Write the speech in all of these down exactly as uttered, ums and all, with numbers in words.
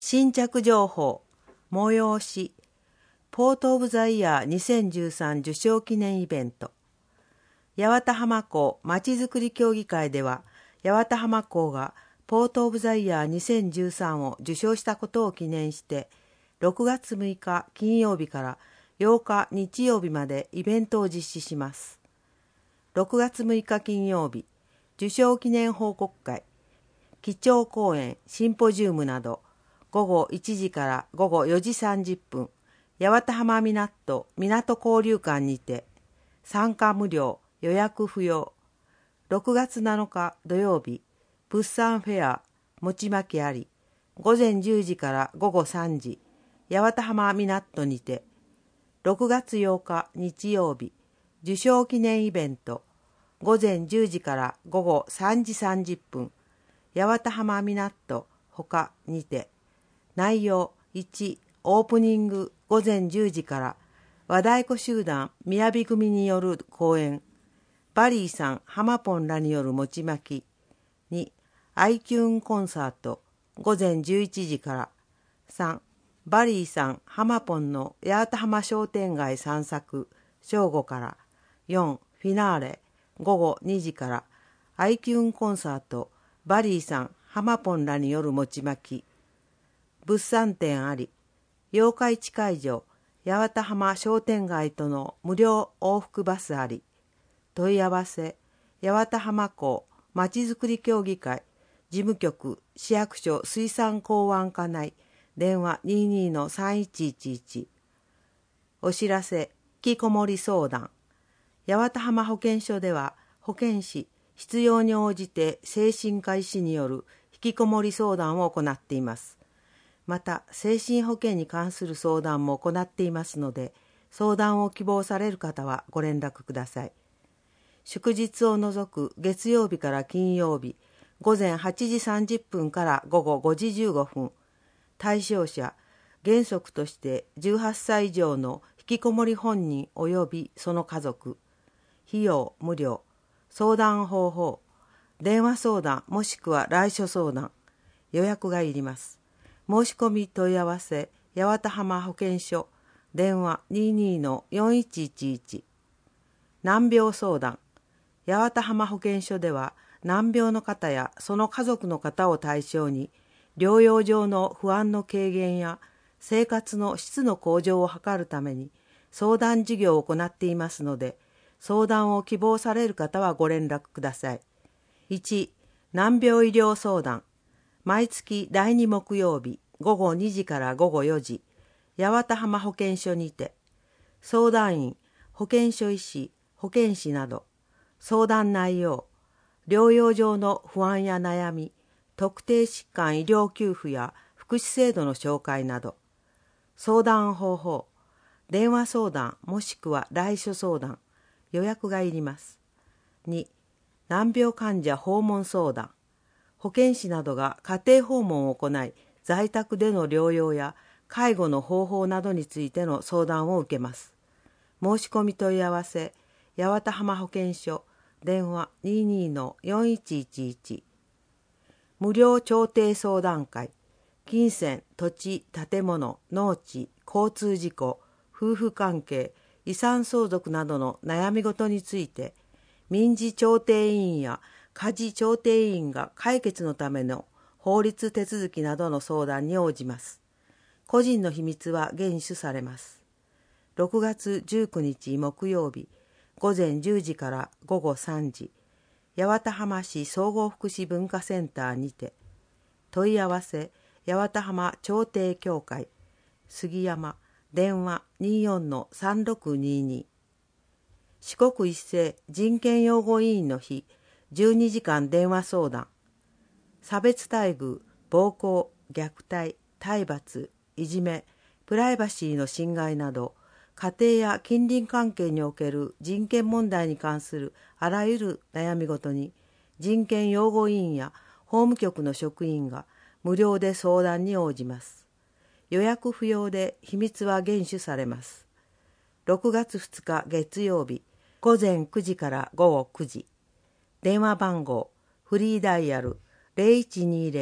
新着情報、催し、ポートオブザイヤーにせんじゅうさん受賞記念イベント。八幡浜港まちづくり協議会では、八幡浜港がポートオブザイヤーにせんじゅうさんを受賞したことを記念して、ろくがつむいか金曜日からようか日曜日までイベントを実施します。ろくがつむいか金曜日、受賞記念報告会、基調講演、シンポジウムなど、ごごいちじからごごよじさんじゅっぷん、八幡浜港港交流館にて、参加無料、予約不要。ろくがつなのか土曜日、物産フェア、餅まきあり、ごぜんじゅうじからごごさんじ、八幡浜港にて、ろくがつようか日曜日、受賞記念イベント、ごぜんじゅうじからごごさんじさんじゅっぷん、八幡浜港ほかにて、内容いち、オープニングごぜんじゅうじから和太鼓集団みやび組による講演、バリーさんハマポンらによる餅まき。に、アイキューンコンサートごぜんじゅういちじから。さん、バリーさんハマポンの八幡浜商店街散策正午から。よん、フィナーレごごにじから。アイキューンコンサートバリーさんハマポンらによる餅まき。物産展あり、八日市会場、八幡浜商店街との無料往復バスあり、問い合わせ、八幡浜港まちづくり協議会、事務局、市役所水産港湾課内、電話 にじゅうにのさんいちいちいち。お知らせ、引きこもり相談。八幡浜保健所では、保健師、必要に応じて精神科医師による引きこもり相談を行っています。また、精神保健に関する相談も行っていますので、相談を希望される方はご連絡ください。祝日を除く月曜日から金曜日、ごぜんはちじさんじゅっぷんからごごごじじゅうごふん、対象者、原則としてじゅうはっさい以上の引きこもり本人及びその家族、費用無料、相談方法、電話相談もしくは来所相談、予約がいります。申し込み問い合わせ、八幡浜保健所、電話 にじゅうにのよんいちいちいち。難病相談。八幡浜保健所では、難病の方やその家族の方を対象に、療養上の不安の軽減や生活の質の向上を図るために、相談事業を行っていますので、相談を希望される方はご連絡ください。いち、難病医療相談。毎月だいに木曜日ごごにじからごごよじ、八幡浜保健所にて、相談員、保健所医師、保健師など、相談内容、療養上の不安や悩み、特定疾患医療給付や福祉制度の紹介など、相談方法、電話相談もしくは来所相談、予約がいります。に、難病患者訪問相談。保健師などが家庭訪問を行い、在宅での療養や介護の方法などについての相談を受けます。申し込み問い合わせ、八幡浜保健所、電話 にじゅうにのよんいちいちいち。無料調停相談会、金銭、土地、建物、農地、交通事故、夫婦関係、遺産相続などの悩み事について、民事調停委員や家事調停委員が解決のための法律手続きなどの相談に応じます。個人の秘密は厳守されます。ろくがつじゅうくにち木曜日、ごぜんじゅうじからごごさんじ、八幡浜市総合福祉文化センターにて、問い合わせ、八幡浜調停協会、杉山、電話 にじゅうよんのさんろくにに。四国一斉人権擁護委員の日、じゅうにじかん電話相談。差別待遇、暴行、虐待、体罰、いじめ、プライバシーの侵害など、家庭や近隣関係における人権問題に関するあらゆる悩み事に、人権擁護委員や法務局の職員が無料で相談に応じます。予約不要で秘密は厳守されます。ろくがつふつか月曜日、ごぜんくじからごごくじ。電話番号、フリーダイヤル ゼロいちにゼロ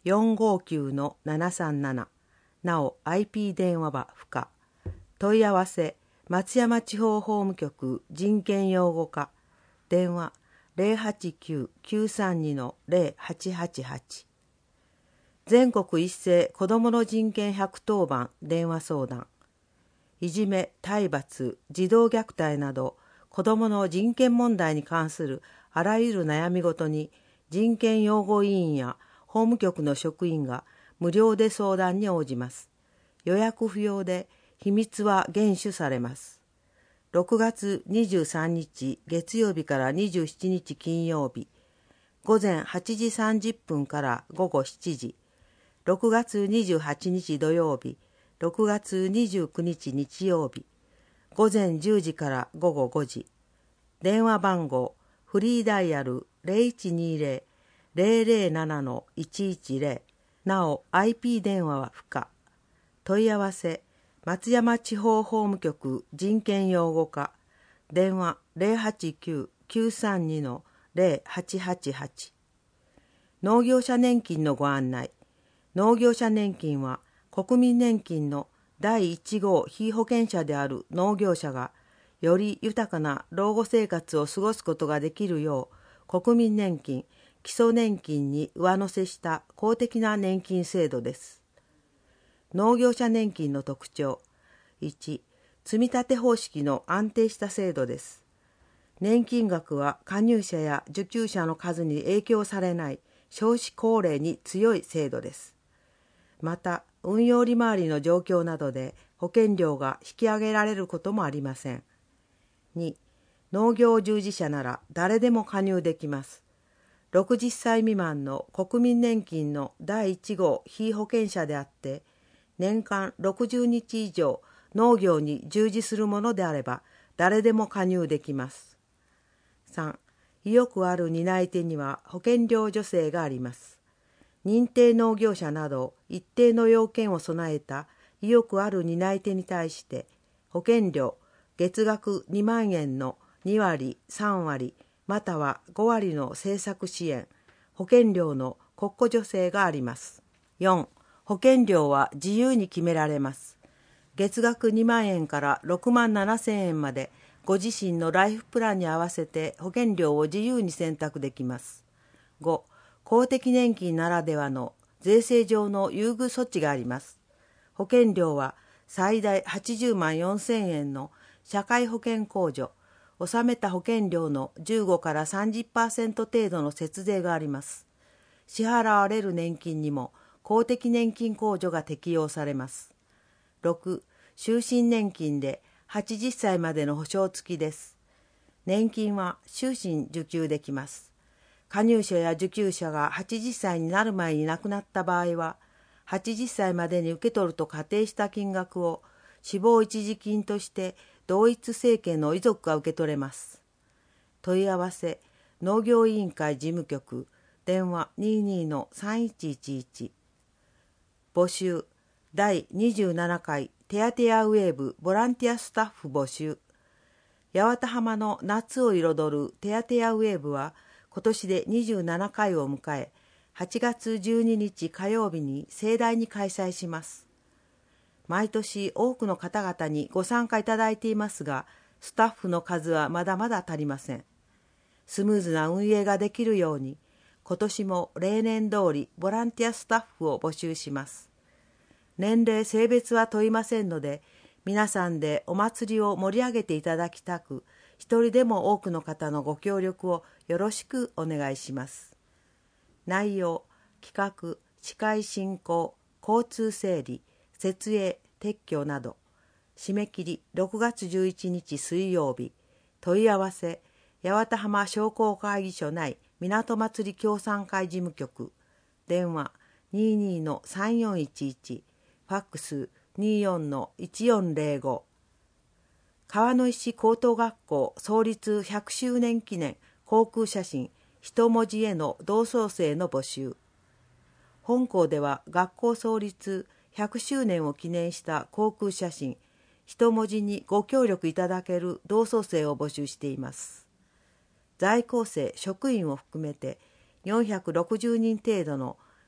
よんごきゅうのななさんなな。なお アイピー 電話は不可。問い合わせ松山地方法務局人権擁護課電話 ゼロはちきゅう きゅうさんに ゼロはちはちはち。全国一斉子どもの人権ひゃくとおばん電話相談。いじめ、体罰、児童虐待など子どもの人権問題に関するあらゆる悩みごとに人権擁護委員や法務局の職員が無料で相談に応じます。予約不要で秘密は厳守されます。ろくがつにじゅうさんにち月曜日からにじゅうしちにち金曜日、午前はちじさんじゅっぷんから午後しちじ、ろくがつにじゅうはちにち土曜日、ろくがつにじゅうくにち日曜日、午前じゅうじから午後ごじ。電話番号、フリーダイヤル ゼロいちにゼロ ゼロゼロななのいちいちゼロ。なお アイピー 電話は不可。問い合わせ、松山地方法務局人権擁護課電話 ゼロはちきゅう きゅうさんに ゼロはちはちはち。農業者年金のご案内。農業者年金は国民年金のだいいち号被保険者である農業者がより豊かな老後生活を過ごすことができるよう国民年金、基礎年金に上乗せした公的な年金制度です。農業者年金の特徴。いち、積み立て方式の安定した制度です。年金額は加入者や受給者の数に影響されない少子高齢に強い制度です。また、運用利回りの状況などで保険料が引き上げられることもありません。に、農業従事者なら誰でも加入できます。ろくじゅっさい未満の国民年金のだいいち号被保険者であって、年間ろくじゅうにち以上農業に従事するものであれば誰でも加入できます。さん、意欲ある担い手には保険料助成があります。認定農業者など一定の要件を備えた意欲ある担い手に対して保険料月額にまんえんのにわり、さんわり、またはごわりの政策支援、保険料の国庫助成があります。よん、保険料は自由に決められます。月額にまんえんからろくまんななせんえんまでご自身のライフプランに合わせて保険料を自由に選択できます。ご、公的年金ならではの税制上の優遇措置があります。保険料は最大はちじゅうまんよんせんえんの社会保険控除、納めた保険料のじゅうごからさんじゅっパーセント程度の節税があります。支払われる年金にも公的年金控除が適用されます。ろく、終身年金ではちじゅっさいまでの保証付きです。年金は終身受給できます。加入者や受給者がはちじゅっさいになる前に亡くなった場合は、はちじゅっさいまでに受け取ると仮定した金額を死亡一時金として同一政権の遺族が受け取れます。問い合わせ、農業委員会事務局、電話 にじゅうにのさんいちいちいち。募集、だいにじゅうななかいテアテアウェーブボランティアスタッフ募集。八幡浜の夏を彩るテアテアウェーブは今年でにじゅうななかいを迎え、はちがつじゅうににち火曜日に盛大に開催します。毎年多くの方々にご参加いただいていますが、スタッフの数はまだまだ足りません。スムーズな運営ができるように、今年も例年通りボランティアスタッフを募集します。年齢、性別は問いませんので、皆さんでお祭りを盛り上げていただきたく、一人でも多くの方のご協力をよろしくお願いします。内容、企画、司会進行、交通整理、設営、撤去など。締め切りろくがつじゅういちにち水曜日。問い合わせ、八幡浜商工会議所内港祭り協賛会事務局。電話 にじゅうにのさんよんいちいち。ファックス にじゅうよんのいちよんゼロご。川の石高等学校創立ひゃくしゅうねん記念航空写真一文字への同窓生の募集。本校では学校創立ひゃくしゅうねんを記念した航空写真一文字にご協力いただける同窓生を募集しています。在校生職員を含めてよんひゃくろくじゅうにん程度の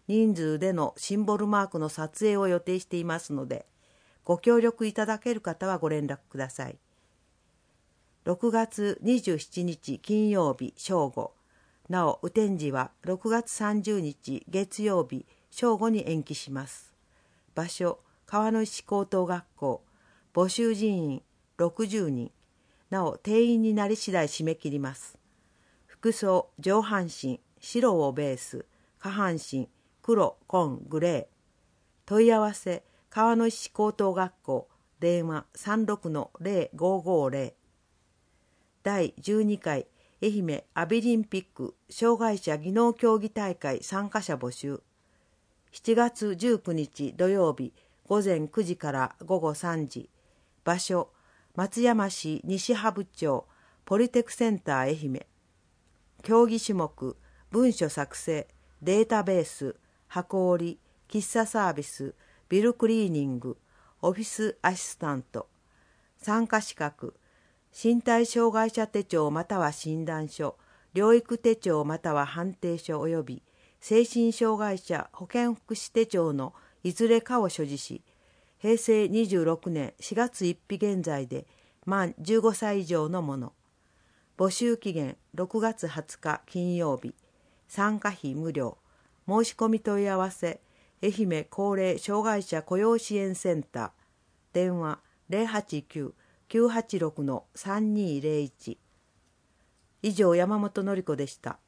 人数でのシンボルマークの撮影を予定していますので、ご協力いただける方はご連絡ください。ろくがつにじゅうしちにち金曜日正午、なお雨天時はろくがつさんじゅうにち月曜日正午に延期します。場所、川の石高等学校、募集人員ろくじゅうにん、なお定員になり次第締め切ります。服装、上半身白をベース、下半身黒、紺、グレー。問い合わせ、川の石高等学校、電話 さんろくのゼロごごゼロ。だいじゅうにかい愛媛アビリンピック障害者技能競技大会参加者募集。しちがつじゅうくにち土曜日ごぜんくじからごごさんじ。場所、松山市西波部町ポリテクセンター愛媛。競技種目、文書作成、データベース、箱織、喫茶サービス、ビルクリーニング、オフィスアシスタント。参加資格、身体障害者手帳または診断書、療育手帳または判定書及び精神障害者保健福祉手帳のいずれかを所持し、へいせいにじゅうろくねんしがつついたち現在で満じゅうごさい以上のもの。募集期限ろくがつはつか金曜日。参加費無料。申し込み問い合わせ、愛媛高齢障害者雇用支援センター。電話ゼロはちきゅう きゅうはちろくのさんにーゼロいち。以上、山本典子でした。